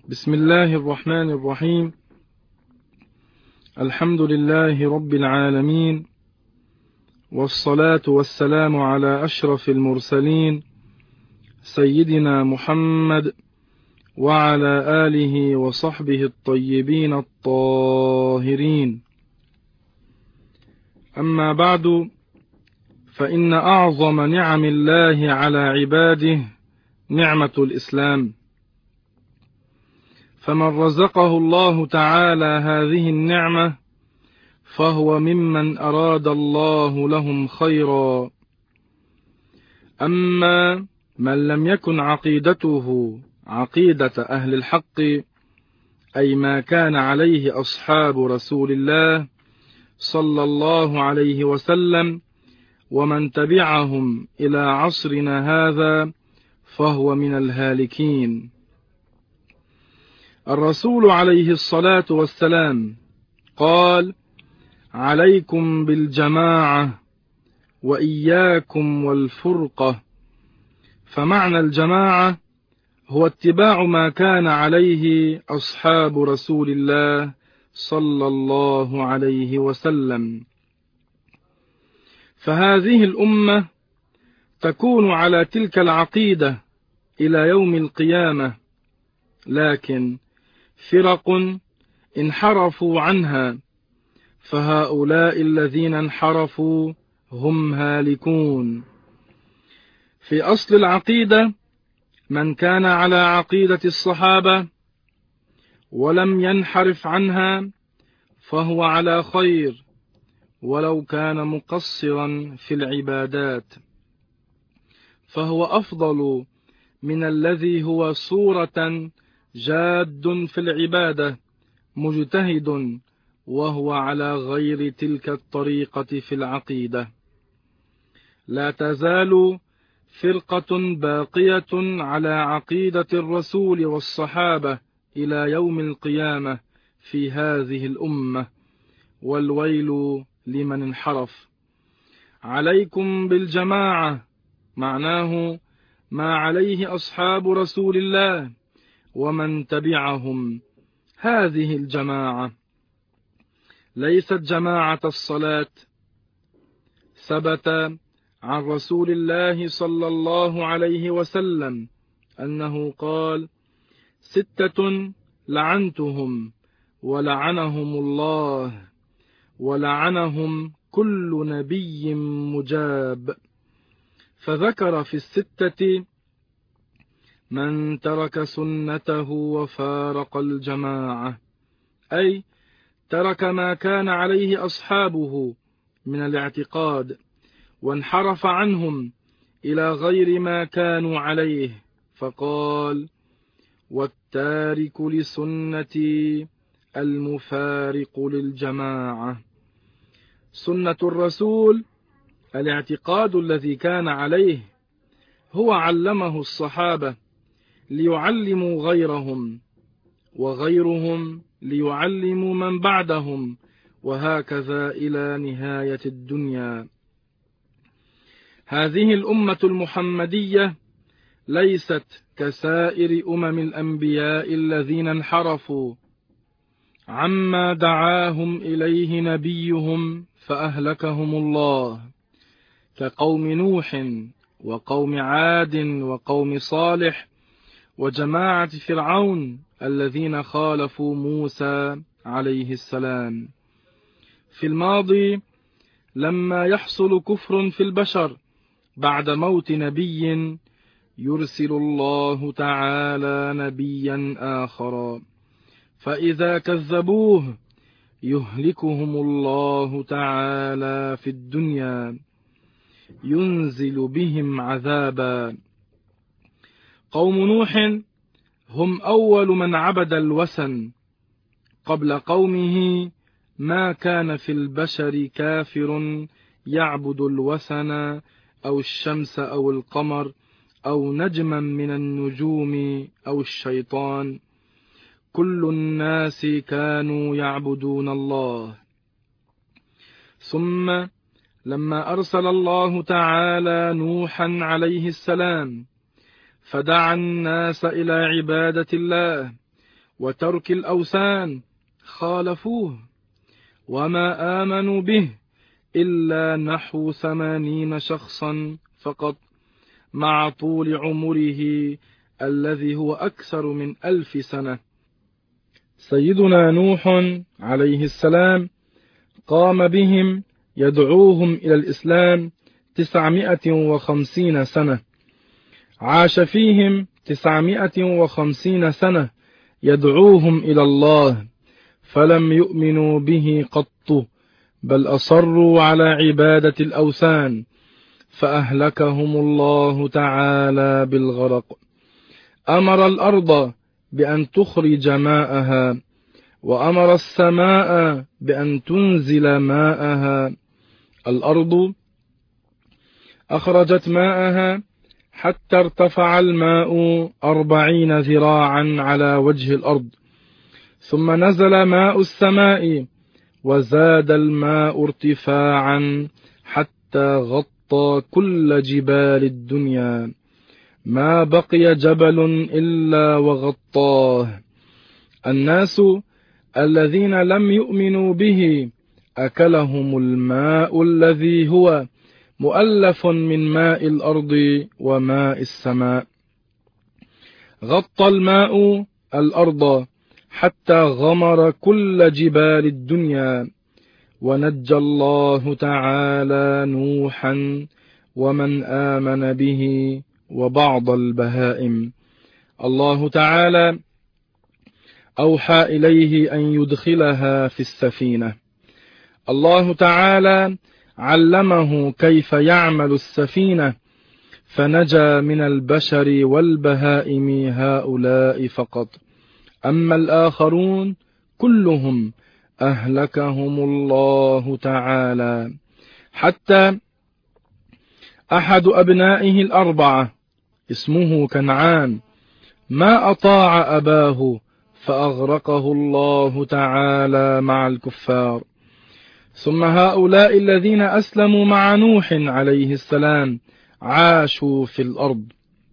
بسم الله الرحمن الرحيم. الحمد لله رب العالمين، والصلاة والسلام على أشرف المرسلين سيدنا محمد وعلى آله وصحبه الطيبين الطاهرين. أما بعد، فإن أعظم نعم الله على عباده نعمة الإسلام، فمن رزقه الله تعالى هذه النعمة فهو ممن أراد الله لهم خيرا. أما من لم يكن عقيدته عقيدة أهل الحق، أي ما كان عليه أصحاب رسول الله صلى الله عليه وسلم ومن تبعهم إلى عصرنا هذا، فهو من الهالكين. الرسول عليه الصلاة والسلام قال: عليكم بالجماعة وإياكم والفرقة. فمعنى الجماعة هو اتباع ما كان عليه أصحاب رسول الله صلى الله عليه وسلم. فهذه الأمة تكون على تلك العقيدة إلى يوم القيامة، لكن فرق انحرفوا عنها، فهؤلاء الذين انحرفوا هم هالكون. في أصل العقيدة من كان على عقيدة الصحابة ولم ينحرف عنها فهو على خير، ولو كان مقصرا في العبادات، فهو أفضل من الذي هو صورة جاد في العبادة مجتهد وهو على غير تلك الطريقة في العقيدة. لا تزال فرقة باقية على عقيدة الرسول والصحابة إلى يوم القيامة في هذه الأمة، والويل لمن انحرف. عليكم بالجماعة معناه ما عليه أصحاب رسول الله ومن تبعهم. هذه الجماعة ليست جماعة الصلاة. ثبت عن رسول الله صلى الله عليه وسلم أنه قال: 6 لعنتهم ولعنهم الله ولعنهم كل نبي مجاب. فذكر في ال6: من ترك سنته وفارق الجماعة، أي ترك ما كان عليه أصحابه من الاعتقاد وانحرف عنهم إلى غير ما كانوا عليه، فقال: والتارك لسنتي المفارق للجماعة. سنة الرسول الاعتقاد الذي كان عليه، هو علمه الصحابة ليعلموا غيرهم، وغيرهم ليعلموا من بعدهم، وهكذا إلى نهاية الدنيا. هذه الأمة المحمدية ليست كسائر الأنبياء الذين انحرفوا عما دعاهم إليه نبيهم فأهلكهم الله، كقوم نوح وقوم عاد وقوم صالح وجماعة فرعون الذين خالفوا موسى عليه السلام. في الماضي لما يحصل كفر في البشر بعد موت نبي، يرسل الله تعالى نبيا آخر، فإذا كذبوه يهلكهم الله تعالى في الدنيا، ينزل بهم عذابا. قوم نوح هم أول من عبد الوثن. قبل قومه ما كان في البشر كافر يعبد الوثن أو الشمس أو القمر أو نجما من النجوم أو الشيطان. كل الناس كانوا يعبدون الله. ثم لما أرسل الله تعالى نوحا عليه السلام فدعا الناس إلى عبادة الله وترك الأوثان خالفوه، وما آمنوا به إلا نحو 80 شخصا فقط، مع طول عمره الذي هو أكثر من 1000 سنة. سيدنا نوح عليه السلام قام بهم يدعوهم إلى الإسلام 950 سنة، عاش فيهم 950 سنة يدعوهم إلى الله، فلم يؤمنوا به قط، بل أصروا على عبادة الأوثان، فأهلكهم الله تعالى بالغرق. أمر الأرض بأن تخرج ماءها، وأمر السماء بأن تنزل ماءها. الأرض أخرجت ماءها حتى ارتفع الماء 40 ذراعا على وجه الأرض، ثم نزل ماء السماء وزاد الماء ارتفاعا حتى غطى كل جبال الدنيا، ما بقي جبل إلا وغطاه. الناس الذين لم يؤمنوا به أكلهم الماء الذي هو مؤلف من ماء الأرض وماء السماء. غطى الماء الأرض حتى غمر كل جبال الدنيا، ونجى الله تعالى نوحا ومن آمن به وبعض البهائم. الله تعالى أوحى إليه أن يدخلها في السفينة. الله تعالى علمه كيف يعمل السفينة، فنجا من البشر والبهائم هؤلاء فقط، أما الآخرون كلهم أهلكهم الله تعالى. حتى أحد أبنائه الأربعة اسمه كنعان ما أطاع أباه، فأغرقه الله تعالى مع الكفار. ثم هؤلاء الذين أسلموا مع نوح عليه السلام عاشوا في الأرض.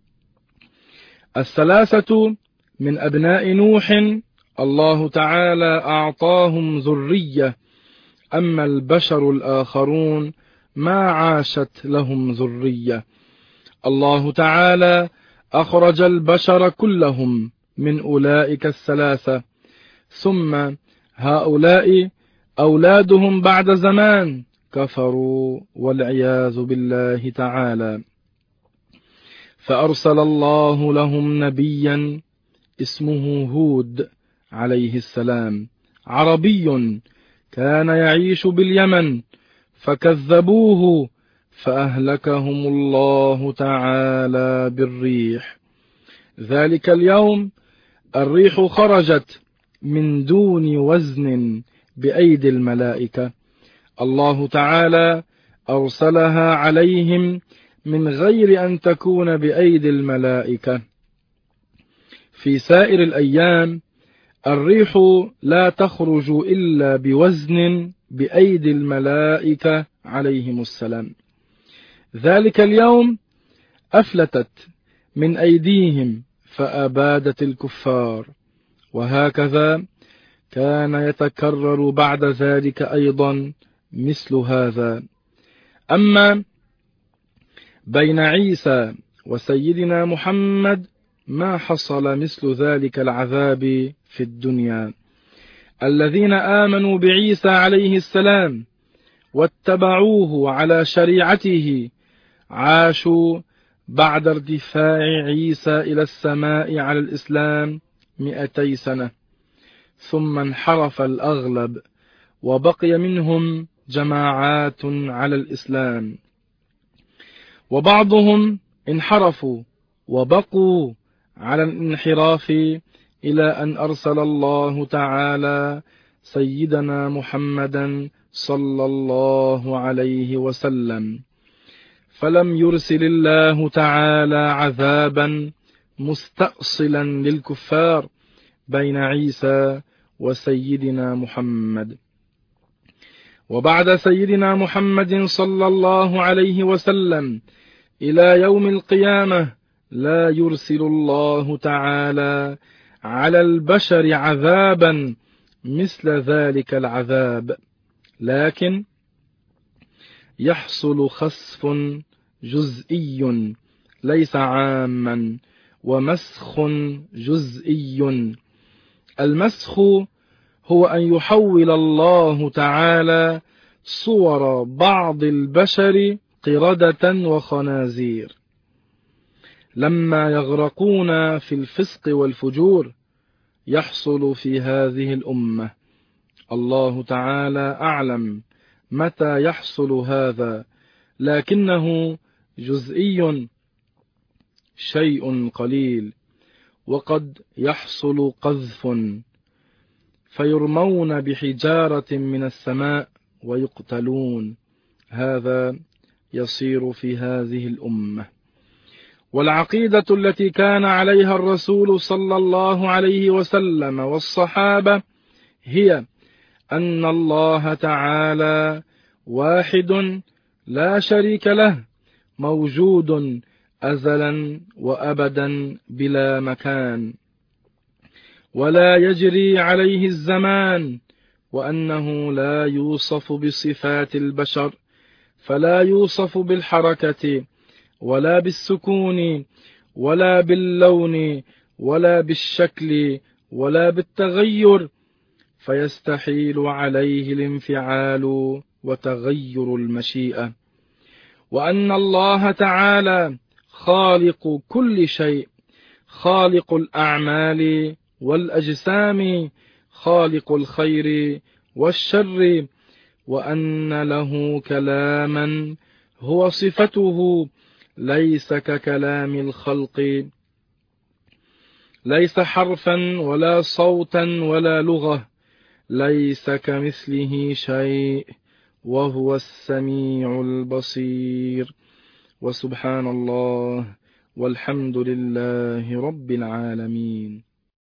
3 من أبناء نوح الله تعالى أعطاهم ذرية، أما البشر الآخرون ما عاشت لهم ذرية. الله تعالى أخرج البشر كلهم من أولئك 3، ثم هؤلاء أولادهم بعد زمان كفروا والعياذ بالله تعالى، فأرسل الله لهم نبيا اسمه هود عليه السلام، عربي كان يعيش باليمن، فكذبوه فأهلكهم الله تعالى بالريح. ذلك اليوم الريح خرجت من دون وزن بأيدي الملائكة، الله تعالى أرسلها عليهم من غير أن تكون بأيدي الملائكة. في سائر الأيام الريح لا تخرج إلا بوزن بأيدي الملائكة عليهم السلام. ذلك اليوم أفلتت من أيديهم فأبادت الكفار، وهكذا كان يتكرر بعد ذلك أيضا مثل هذا. أما بين عيسى وسيدنا محمد ما حصل مثل ذلك العذاب في الدنيا. الذين آمنوا بعيسى عليه السلام واتبعوه على شريعته عاشوا بعد ارتفاع عيسى إلى السماء على الإسلام 200 سنة، ثم انحرف الأغلب وبقي منهم جماعات على الإسلام، وبعضهم انحرفوا وبقوا على الانحراف إلى أن أرسل الله تعالى سيدنا محمدا صلى الله عليه وسلم، فلم يرسل الله تعالى عذابا مستأصلا للكفار بين عيسى وسيدنا محمد. وبعد سيدنا محمد صلى الله عليه وسلم إلى يوم القيامة لا يرسل الله تعالى على البشر عذابا مثل ذلك العذاب، لكن يحصل خسف جزئي ليس عاما، ومسخ جزئي. المسخ هو أن يحول الله تعالى صور بعض البشر قردة وخنازير لما يغرقون في الفسق والفجور. يحصل في هذه الأمة، الله تعالى أعلم متى يحصل هذا، لكنه جزئي، شيء قليل. وقد يحصل قذف فيرمون بحجارة من السماء ويقتلون، هذا يصير في هذه الأمة. والعقيدة التي كان عليها الرسول صلى الله عليه وسلم والصحابة هي أن الله تعالى واحد لا شريك له، موجود أزلا وأبدا بلا مكان، ولا يجري عليه الزمان، وأنه لا يوصف بصفات البشر، فلا يوصف بالحركة ولا بالسكون ولا باللون ولا بالشكل ولا بالتغير، فيستحيل عليه الانفعال وتغير المشيئة. وأن الله تعالى خالق كل شيء، خالق الأعمال والأجسام، خالق الخير والشر، وأن له كلاما هو صفته ليس ككلام الخلق، ليس حرفا ولا صوتا ولا لغة، ليس كمثله شيء، وهو السميع البصير. وسبحان الله والحمد لله رب العالمين.